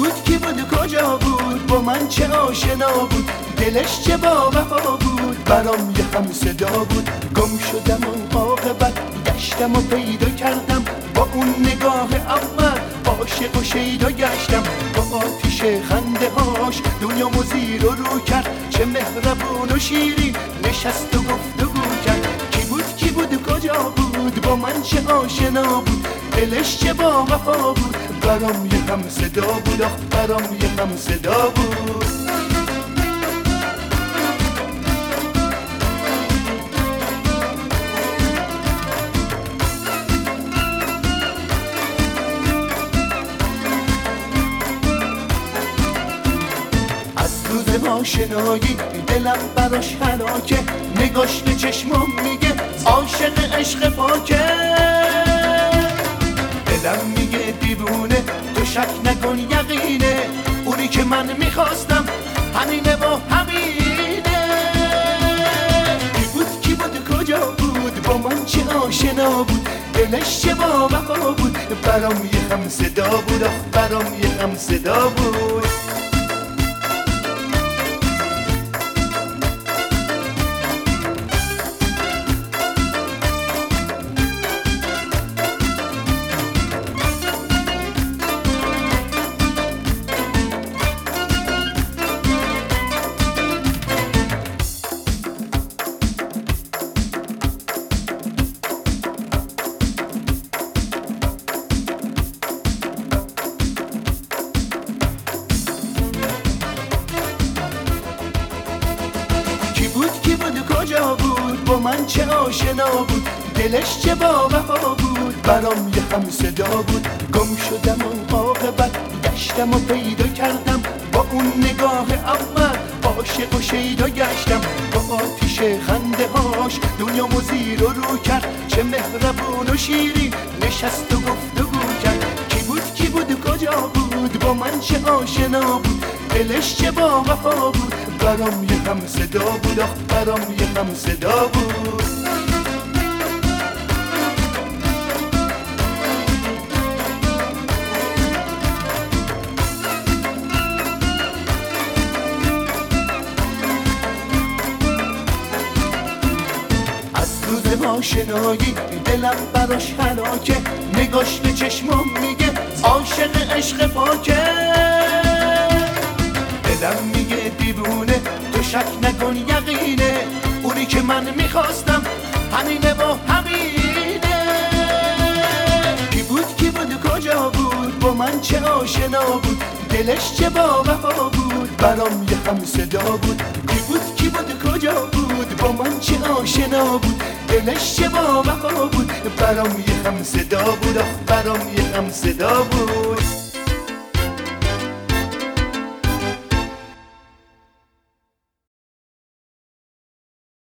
کی بود و کجا بود، با من چه آشنا بود، دلش چه با وفا بود، برام یه هم صدا بود. گم شدم و عاقبت گشتم و پیدا کردم، با اون نگاه اول عاشق و شیدا گشتم. با آتیش خنده هاش دنیامو زیر و رو کرد، چه مهربون و شیرین نشست و گفتگو کرد. کی بود و کجا بود، با من چه آشنا بود، دلش چه با وفا بود، برام یه هم صدا بود، آخ برام یه هم صدا بود. روز آشنایی دلم براش هلاکه، نگاش به چشمم میگه عاشق عشق پاکه. دلم میگه دیوونه تو شک نکن یقینه، اونی که من میخواستم همینه و همینه. کی بود کجا بود، با من چه آشنا بود، دلش چه با وفا بود، برام یه هم صدا بود، آخ برام یه هم صدا بود. کی بود کجا بود، با من چه آشنا بود، دلش چه با وفا بود، برام یه هم صدا بود. گم شدم و عاقبت گشتم و پیدا کردم، با اون نگاه اول عاشق و شیدا گشتم. با آتیش خنده هاش دنیامو زیر و رو کرد، چه مهربون و شیرین نشست و گفتگو کرد. کی بود کجا بود، با من چه آشنا بود، دلش چه با وفا بود، برام یه هم صدا بود، آخ برام یه هم صدا بود. آشنایی دلم براش هلاکه، نگاش به چشمم میگه عاشق عشق پاکه. دلم میگه دیوونه تو شک نکن یقینه، اونی که من میخواستم همینه و همینه. کی بود کجا بود، با من چه آشنا بود، دلش چه با وفا بود، برام یه هم صدا بود. کی بود کجا بود، با من چه آشنا بود، دلش چه با وفا بود، برام یه هم صدا بود، آخ برام یه هم صدا بود.